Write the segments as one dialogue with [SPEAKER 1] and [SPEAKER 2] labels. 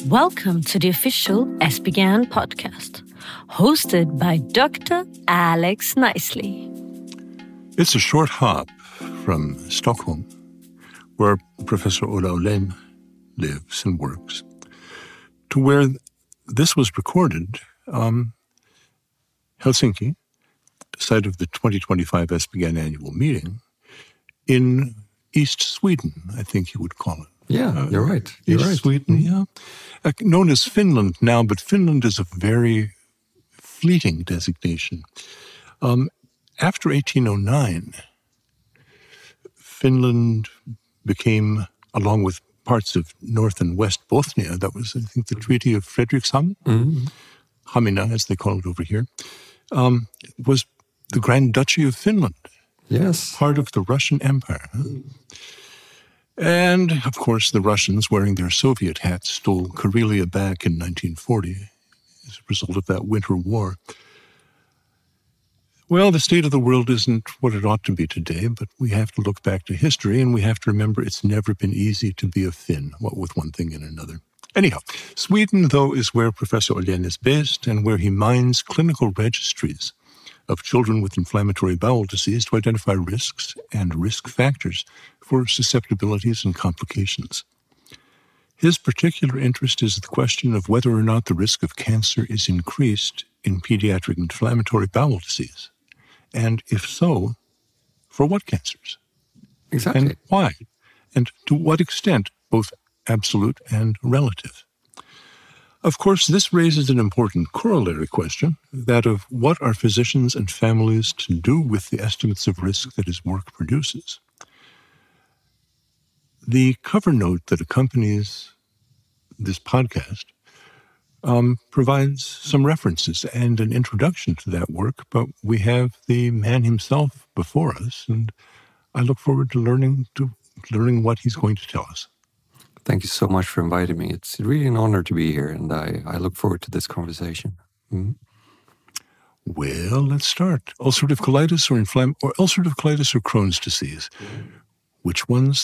[SPEAKER 1] Welcome to the official SBGAN podcast, hosted by Dr. Alex Nicely.
[SPEAKER 2] It's a short hop from Stockholm, where Professor Ola Åhlén lives and works, to where this was recorded, Helsinki, site of the 2025 SBGAN annual meeting, in East Sweden, I think you would call it.
[SPEAKER 3] Yeah, you're right. You're
[SPEAKER 2] East
[SPEAKER 3] right.
[SPEAKER 2] Sweden, yeah. Known as Finland now, but Finland is a very fleeting designation. After 1809, Finland became, along with parts of North and West Bothnia, that was, I think, the Treaty of Fredrikshamn, Hamina, as they call it over here, was the Grand Duchy of Finland.
[SPEAKER 3] Yes.
[SPEAKER 2] Part of the Russian Empire. And, of course, the Russians, wearing their Soviet hats, stole Karelia back in 1940 as a result of that Winter War. Well, the state of the world isn't what it ought to be today, but we have to look back to history, and we have to remember it's never been easy to be a Finn, what with one thing and another. Anyhow, Sweden, though, is where Professor Åhlén is based and where he mines clinical registries of children with inflammatory bowel disease to identify risks and risk factors for susceptibilities and complications. His particular interest is the question of whether or not the risk of cancer is increased in pediatric inflammatory bowel disease, and if so, for what cancers?
[SPEAKER 3] Exactly.
[SPEAKER 2] And why? And to what extent, both absolute and relative? Of course, this raises an important corollary question, that of what are physicians and families to do with the estimates of risk that his work produces. The cover note that accompanies this podcast provides some references and an introduction to that work, but we have the man himself before us, and I look forward to learning what he's going to tell us.
[SPEAKER 3] Thank you so much for inviting me. It's really an honor to be here, and I look forward to this conversation. Mm-hmm.
[SPEAKER 2] Well, let's start. Ulcerative colitis or Crohn's disease. Which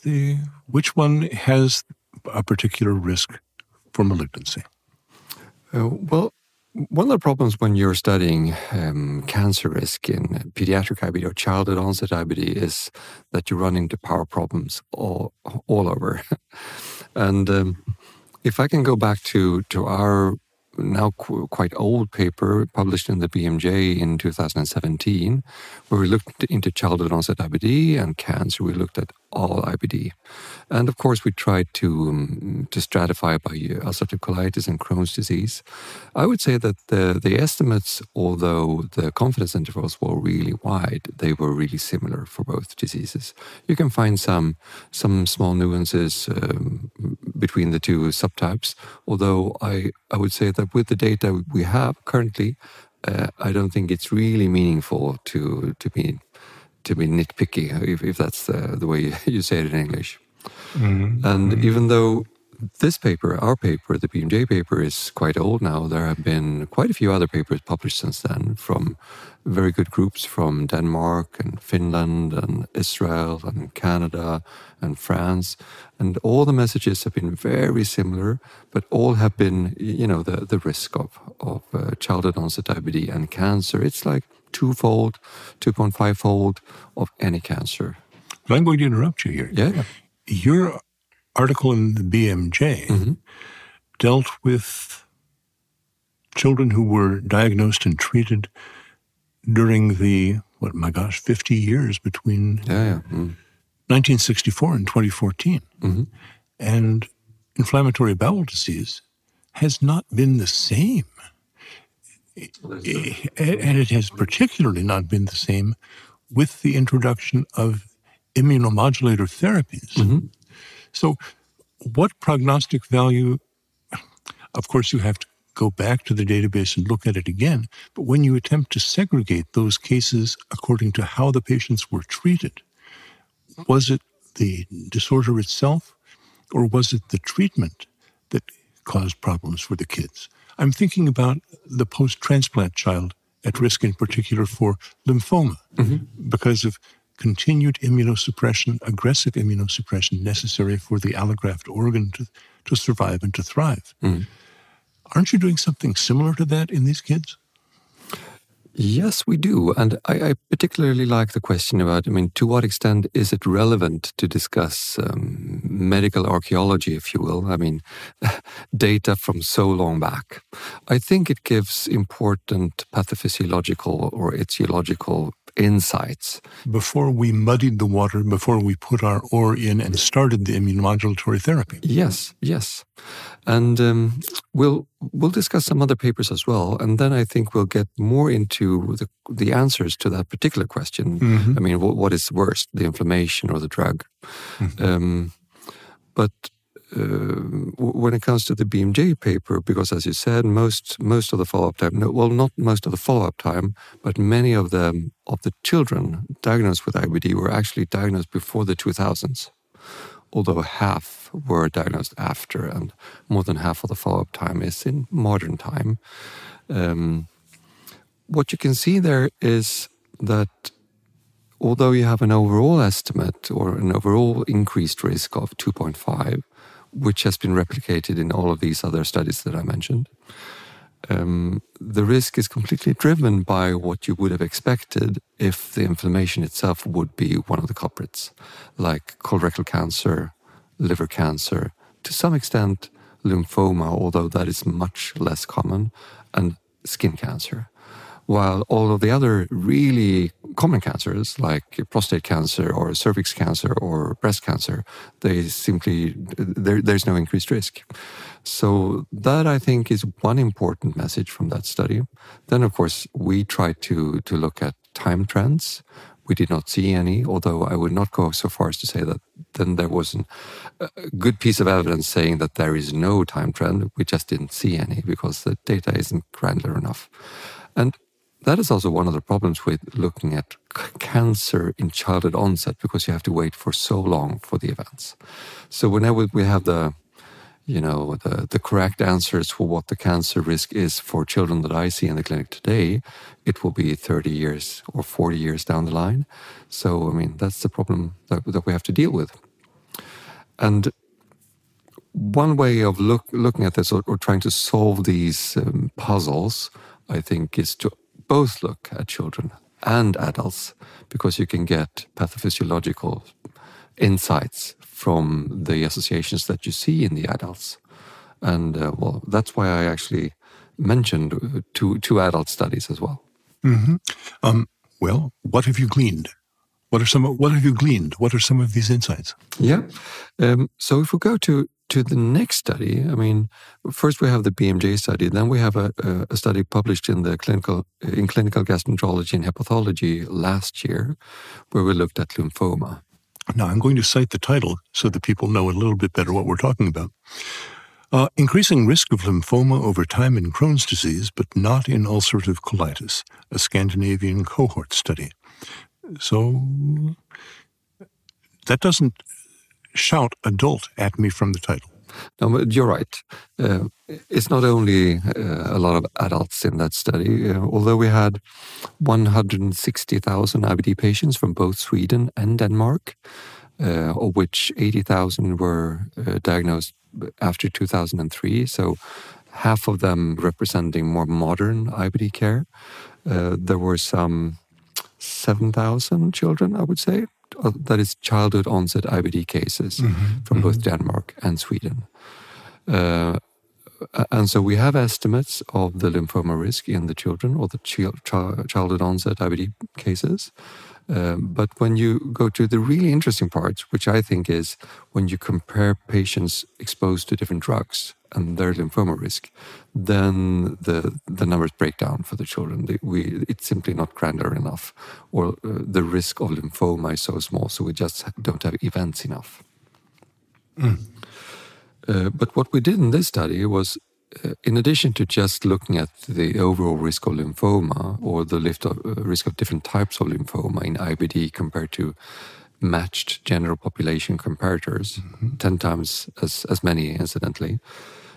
[SPEAKER 2] one has a particular risk for malignancy?
[SPEAKER 3] Well, one of the problems when you're studying cancer risk in pediatric IBD or childhood onset IBD is that you run into power problems all over. And if I can go back to our now quite old paper published in the BMJ in 2017, where we looked into childhood onset IBD and cancer, we looked at all IBD. And of course, we tried to stratify by ulcerative colitis and Crohn's disease. I would say that the estimates, although the confidence intervals were really wide, they were really similar for both diseases. You can find some small nuances between the two subtypes, although I would say that with the data we have currently, I don't think it's really meaningful to be nitpicky, if that's the way you say it in English. Mm-hmm. And even though this paper, our paper, the BMJ paper, is quite old now, there have been quite a few other papers published since then from very good groups from Denmark and Finland and Israel and Canada and France. And all the messages have been very similar, but all have been, the risk of childhood onset IBD and cancer. It's like 2.5-fold of any cancer.
[SPEAKER 2] But I'm going to interrupt you here.
[SPEAKER 3] Yeah.
[SPEAKER 2] Your article in the BMJ dealt with children who were diagnosed and treated during the, 50 years between 1964 and 2014. Mm-hmm. And inflammatory bowel disease has not been the same. And it has particularly not been the same with the introduction of immunomodulator therapies. Mm-hmm. So what prognostic value, of course you have to go back to the database and look at it again, but when you attempt to segregate those cases according to how the patients were treated, was it the disorder itself or was it the treatment that caused problems for the kids? I'm thinking about the post-transplant child at risk in particular for lymphoma because of continued immunosuppression, aggressive immunosuppression necessary for the allograft organ to survive and to thrive. Aren't you doing something similar to that in these kids?
[SPEAKER 3] Yes, we do. And I particularly like the question about, to what extent is it relevant to discuss medical archaeology, if you will? Data from so long back. I think it gives important pathophysiological or etiological insights.
[SPEAKER 2] Before we muddied the water, before we put our ore in and started the immunomodulatory therapy.
[SPEAKER 3] Yes. And we'll discuss some other papers as well. And then I think we'll get more into the answers to that particular question. What is worse, the inflammation or the drug? But when it comes to the BMJ paper, because as you said, most of the follow-up time, not most of the follow-up time, but many of the children diagnosed with IBD were actually diagnosed before the 2000s, although half were diagnosed after, and more than half of the follow-up time is in modern time. What you can see there is that although you have an overall estimate or an overall increased risk of 2.5, which has been replicated in all of these other studies that I mentioned, the risk is completely driven by what you would have expected if the inflammation itself would be one of the culprits, like colorectal cancer, liver cancer, to some extent lymphoma, although that is much less common, and skin cancer. While all of the other really common cancers, like prostate cancer or cervix cancer or breast cancer, there's no increased risk. So that, I think, is one important message from that study. Then, of course, we tried to look at time trends. We did not see any, although I would not go so far as to say that then there was a good piece of evidence saying that there is no time trend. We just didn't see any because the data isn't granular enough. And that is also one of the problems with looking at cancer in childhood onset, because you have to wait for so long for the events. So whenever we have the correct answers for what the cancer risk is for children that I see in the clinic today, it will be 30 years or 40 years down the line. So, that's the problem that we have to deal with. And one way of looking at this or trying to solve these puzzles, I think, is to both look at children and adults, because you can get pathophysiological insights from the associations that you see in the adults. And that's why I actually mentioned two adult studies as well.
[SPEAKER 2] Well, what have you gleaned? What have you gleaned? What are some of these insights?
[SPEAKER 3] Yeah. So if we go to the next study, first we have the BMJ study, then we have a study published in Clinical Gastroenterology and Hepatology last year, where we looked at lymphoma.
[SPEAKER 2] Now, I'm going to cite the title so that people know a little bit better what we're talking about. Increasing risk of lymphoma over time in Crohn's disease, but not in ulcerative colitis, a Scandinavian cohort study. So that doesn't shout adult at me from the title.
[SPEAKER 3] No, but you're right. It's not only a lot of adults in that study, although we had 160,000 IBD patients from both Sweden and Denmark, of which 80,000 were diagnosed after 2003, so half of them representing more modern IBD care. There were some 7,000 children, I would say, that is childhood onset IBD cases from both Denmark and Sweden. And so we have estimates of the lymphoma risk in the children or the childhood onset IBD cases. But when you go to the really interesting parts, which I think is when you compare patients exposed to different drugs and their lymphoma risk, then the numbers break down for the children. It's simply not granular enough, or the risk of lymphoma is so small, so we just don't have events enough. But what we did in this study was, in addition to just looking at the overall risk of lymphoma or the risk of different types of lymphoma in IBD compared to matched general population comparators, 10 times as many, incidentally,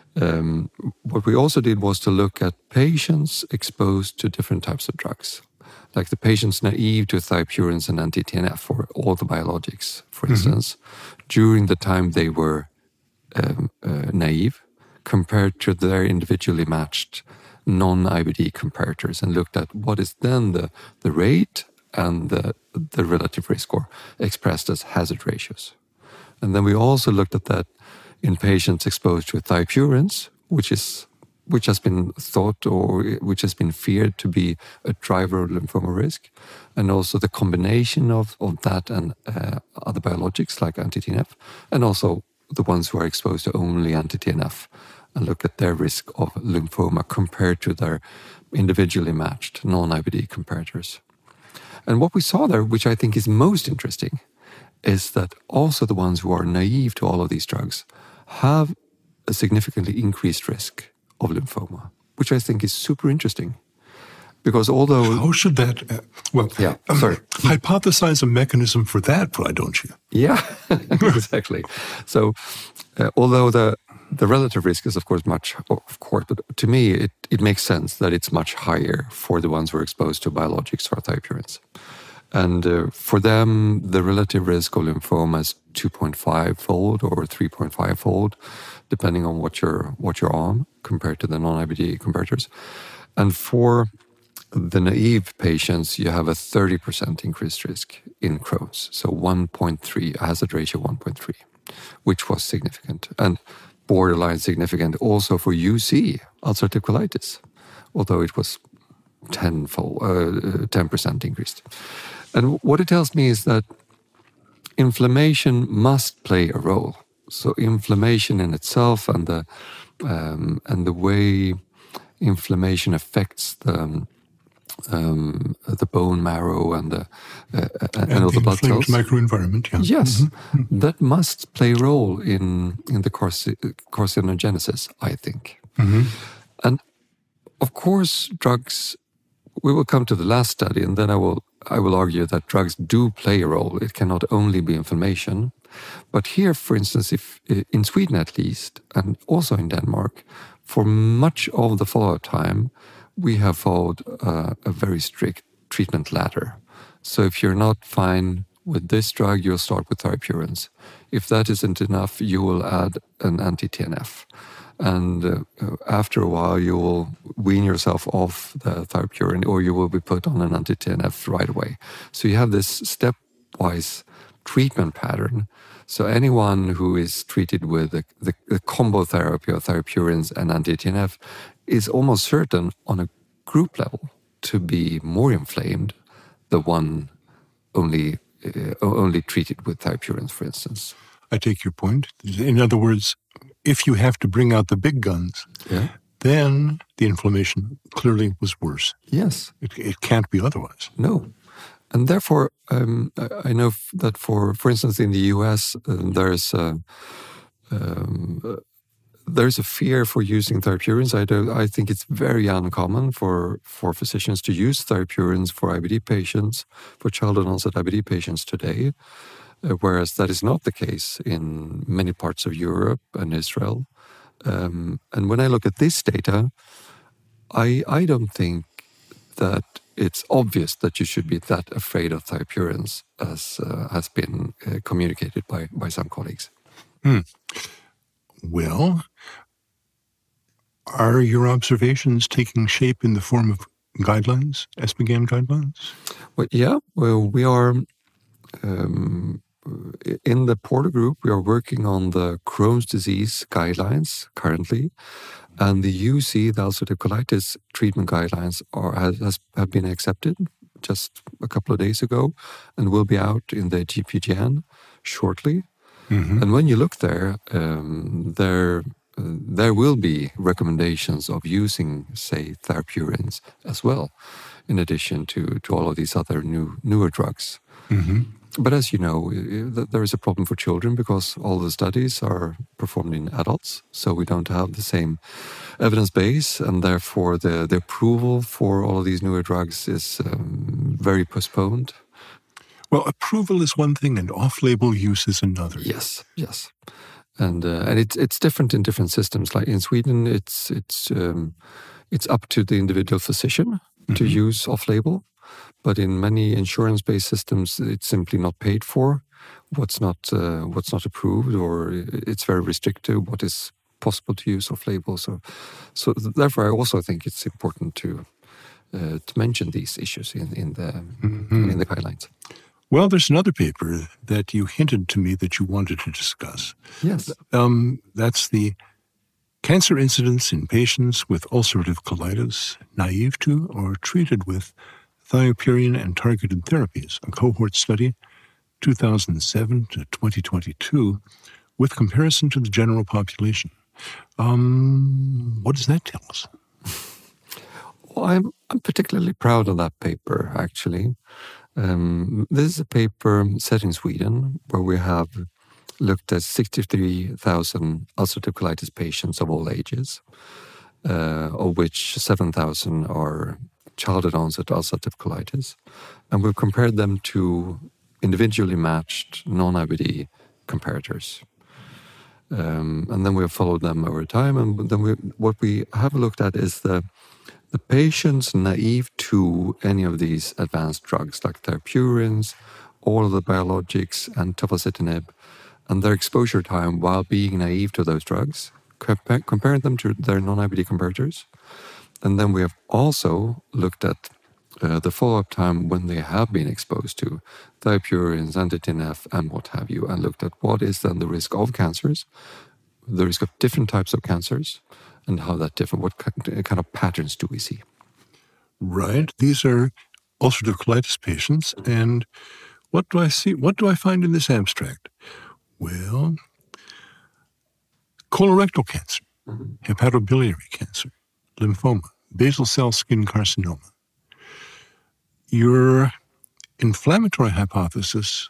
[SPEAKER 3] what we also did was to look at patients exposed to different types of drugs. like the patients naive to thiopurines and anti-TNF or all the biologics, for instance, during the time they were naive, compared to their individually matched non-IBD comparators, and looked at what is then the rate and the relative risk, or expressed as hazard ratios. And then we also looked at that in patients exposed to thiopurines, which has been thought or which has been feared to be a driver of lymphoma risk, and also the combination of that and other biologics like anti-TNF, and also the ones who are exposed to only anti-TNF, and look at their risk of lymphoma compared to their individually matched non-IBD comparators. And what we saw there, which I think is most interesting, is that also the ones who are naive to all of these drugs have a significantly increased risk of lymphoma, which I think is super interesting. Because although...
[SPEAKER 2] How should that... hypothesize a mechanism for that, why don't you?
[SPEAKER 3] Yeah, exactly. So, although the relative risk is, of course, but to me, it makes sense that it's much higher for the ones who are exposed to biologics or thiopurines. And for them, the relative risk of lymphoma is 2.5-fold or 3.5-fold, depending on what you're on, compared to the non-IBD comparators. And for the naive patients, you have a 30% increased risk in Crohn's. So 1.3, a hazard ratio 1.3, which was significant. And borderline significant also for UC, ulcerative colitis, although it was 10% increased. And what it tells me is that inflammation must play a role. So inflammation in itself and the way inflammation affects the bone marrow and all the blood cells.
[SPEAKER 2] Microenvironment, yeah.
[SPEAKER 3] Yes, that must play a role in the carcinogenesis, I think. And of course, drugs. We will come to the last study, and then I will argue that drugs do play a role. It cannot only be inflammation. But here, for instance, if in Sweden at least, and also in Denmark, for much of the follow-up time, we have followed a very strict treatment ladder. So if you're not fine with this drug, you'll start with thiopurines. If that isn't enough, you will add an anti-TNF. And after a while, you will wean yourself off the thiopurine, or you will be put on an anti-TNF right away. So you have this stepwise treatment pattern. So anyone who is treated with the combo therapy of thiopurines and anti-TNF is almost certain on a group level to be more inflamed than one only treated with thiopurines, for instance.
[SPEAKER 2] I take your point. In other words, if you have to bring out the big guns, then the inflammation clearly was worse.
[SPEAKER 3] Yes.
[SPEAKER 2] It can't be otherwise.
[SPEAKER 3] No. And therefore, I know that for instance, in the US, there's a fear for using thiopurines. I think it's very uncommon for physicians to use thiopurines for IBD patients, for childhood onset IBD patients today, whereas that is not the case in many parts of Europe and Israel. And when I look at this data, I don't think that it's obvious that you should be that afraid of thiopurines as has been communicated by some colleagues.
[SPEAKER 2] Well, are your observations taking shape in the form of guidelines, ESPGHAN guidelines?
[SPEAKER 3] Well, yeah. Well, we are in the Porter Group. We are working on the Crohn's disease guidelines currently, and the UC, the ulcerative colitis treatment guidelines, have been accepted just a couple of days ago, and will be out in the JPGHAN shortly. And when you look there, there will be recommendations of using, say, thiopurines as well, in addition to all of these other newer drugs. But as you know, there is a problem for children because all the studies are performed in adults, so we don't have the same evidence base, and therefore the approval for all of these newer drugs is very postponed.
[SPEAKER 2] Well, approval is one thing and off-label use is another.
[SPEAKER 3] Yes. And it's different in different systems. Like in Sweden, it's up to the individual physician to use off-label. but in many insurance-based systems, it's simply not paid for. What's not approved, or it's very restrictive. What is possible to use off-label. So therefore, I also think it's important to mention these issues in the guidelines.
[SPEAKER 2] Well, there's another paper that you hinted to me that you wanted to discuss.
[SPEAKER 3] Yes.
[SPEAKER 2] That's the cancer incidence in patients with ulcerative colitis, naive to or treated with thiopurine and targeted therapies, a cohort study, 2007 to 2022, with comparison to the general population. What does that tell us?
[SPEAKER 3] Well, I'm particularly proud of that paper, actually. This is a paper set in Sweden where we have looked at 63,000 ulcerative colitis patients of all ages, of which 7,000 are childhood onset ulcerative colitis. And we've compared them to individually matched non-IBD comparators. And then we've followed them over time. And then what we have looked at is the patients naive to any of these advanced drugs, like thiopurines, all of the biologics, and tofacitinib, and their exposure time while being naive to those drugs, comparing them to their non-IBD comparators. And then we have also looked at the follow-up time when they have been exposed to thiopurines, anti-TNF, and what have you, and looked at what is then the risk of cancers, the risk of different types of cancers, and how that different, what kind of patterns do we see?
[SPEAKER 2] Right. These are ulcerative colitis patients. And what do I see? What do I find in this abstract? Well, colorectal cancer, hepatobiliary cancer, lymphoma, basal cell skin carcinoma. Your inflammatory hypothesis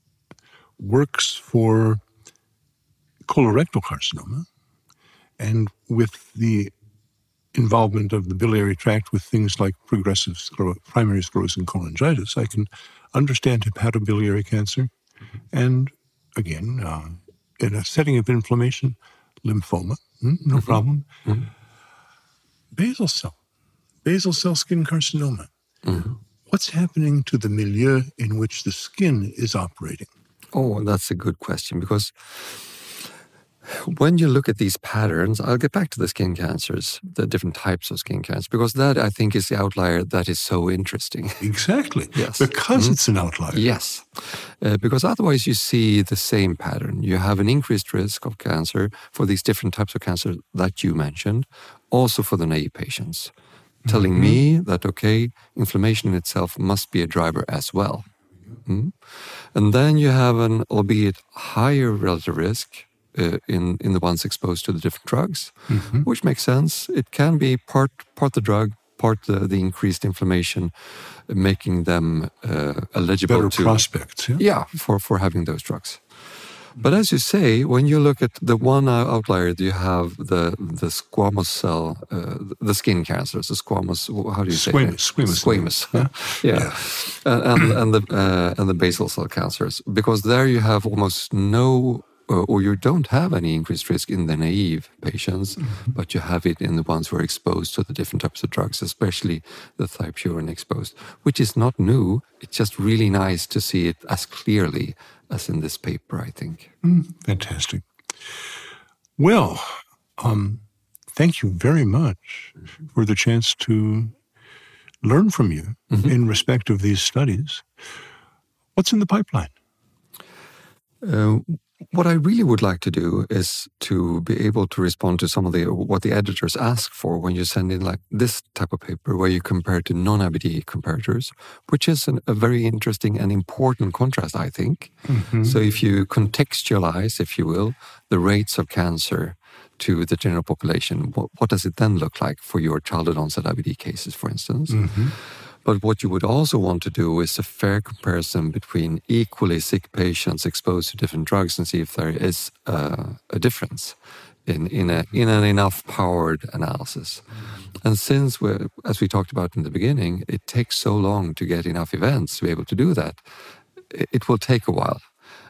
[SPEAKER 2] works for colorectal carcinoma, and with the involvement of the biliary tract with things like progressive primary sclerosing cholangitis, I can understand hepatobiliary cancer. And again, in a setting of inflammation, lymphoma, no problem. Basal cell skin carcinoma. What's happening to the milieu in which the skin is operating?
[SPEAKER 3] Oh, that's a good question, because when you look at these patterns, I'll get back to the skin cancers, the different types of skin cancer, because that, I think, is the outlier that is so interesting.
[SPEAKER 2] Exactly.
[SPEAKER 3] Yes.
[SPEAKER 2] Because it's an outlier.
[SPEAKER 3] Yes. Because otherwise you see the same pattern. You have an increased risk of cancer for these different types of cancer that you mentioned, also for the naive patients, telling me that, okay, inflammation in itself must be a driver as well. And then you have an, albeit higher relative risk, in the ones exposed to the different drugs, which makes sense. It can be part the drug, part the increased inflammation, making them eligible
[SPEAKER 2] better
[SPEAKER 3] to
[SPEAKER 2] prospects.
[SPEAKER 3] Yeah, for having those drugs. But as you say, when you look at the one outlier, you have the squamous cell, the skin cancers, the squamous. How do you say it? Squamous. Yeah. And the basal cell cancers, because there you have almost no. Or you don't have any increased risk in the naive patients, but you have it in the ones who are exposed to the different types of drugs, especially the thiopurine exposed, which is not new. It's just really nice to see it as clearly as in this paper, I think.
[SPEAKER 2] Fantastic. Well, thank you very much for the chance to learn from you in respect of these studies. What's in the pipeline?
[SPEAKER 3] What I really would like to do is to be able to respond to some of what the editors ask for when you send in like this type of paper where you compare to non-IBD comparators, which is a very interesting and important contrast, I think. So if you contextualize, if you will, the rates of cancer to the general population, what does it then look like for your childhood onset IBD cases, for instance? But what you would also want to do is a fair comparison between equally sick patients exposed to different drugs and see if there is a difference in an enough powered analysis. And since, as we talked about in the beginning, it takes so long to get enough events to be able to do that, it will take a while.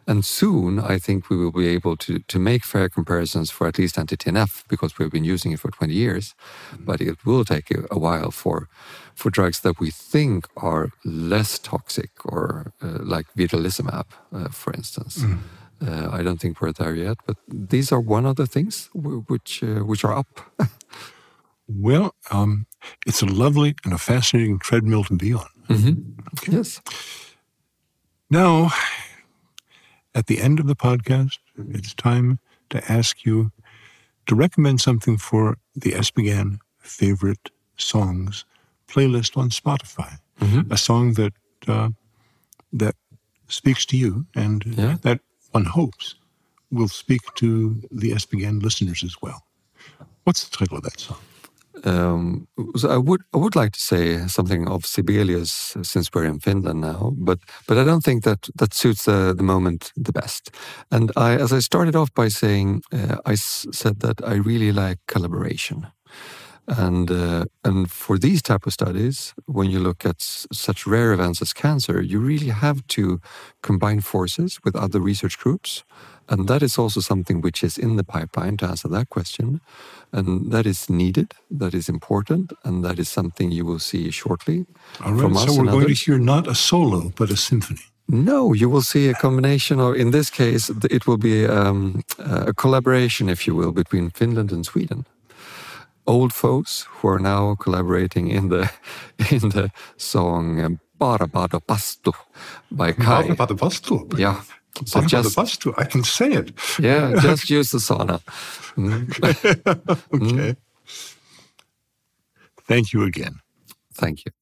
[SPEAKER 3] And soon, I think we will be able to make fair comparisons for at least anti-TNF, because we've been using it for 20 years. But it will take a while for drugs that we think are less toxic, or like vedolizumab, for instance. I don't think we're there yet, but these are one of the things which are up.
[SPEAKER 2] Well, it's a lovely and a fascinating treadmill to be on.
[SPEAKER 3] Okay. Yes.
[SPEAKER 2] Now, at the end of the podcast, it's time to ask you to recommend something for the ESPGHAN favorite songs playlist on Spotify. A song that that speaks to you, and that one hopes will speak to the ESPGHAN listeners as well. What's the title of that song?
[SPEAKER 3] So I would like to say something of Sibelius, since we're in Finland now, but I don't think that suits the moment the best. And as I started off by saying, I said that I really like collaboration. And for these type of studies, when you look at such rare events as cancer, you really have to combine forces with other research groups. And that is also something which is in the pipeline, to answer that question. And that is needed, that is important, and that is something you will see shortly.
[SPEAKER 2] All right, so we're going to hear not a solo, but a symphony.
[SPEAKER 3] No, you will see a combination, or in this case, it will be a collaboration, if you will, between Finland and Sweden. Old foes who are now collaborating in the song Barabado Pastu by Kai.
[SPEAKER 2] Barabado Pastu?
[SPEAKER 3] Yeah.
[SPEAKER 2] So Pastu, I can say it.
[SPEAKER 3] Yeah, just use the sauna.
[SPEAKER 2] Okay. Thank you again.
[SPEAKER 3] Thank you.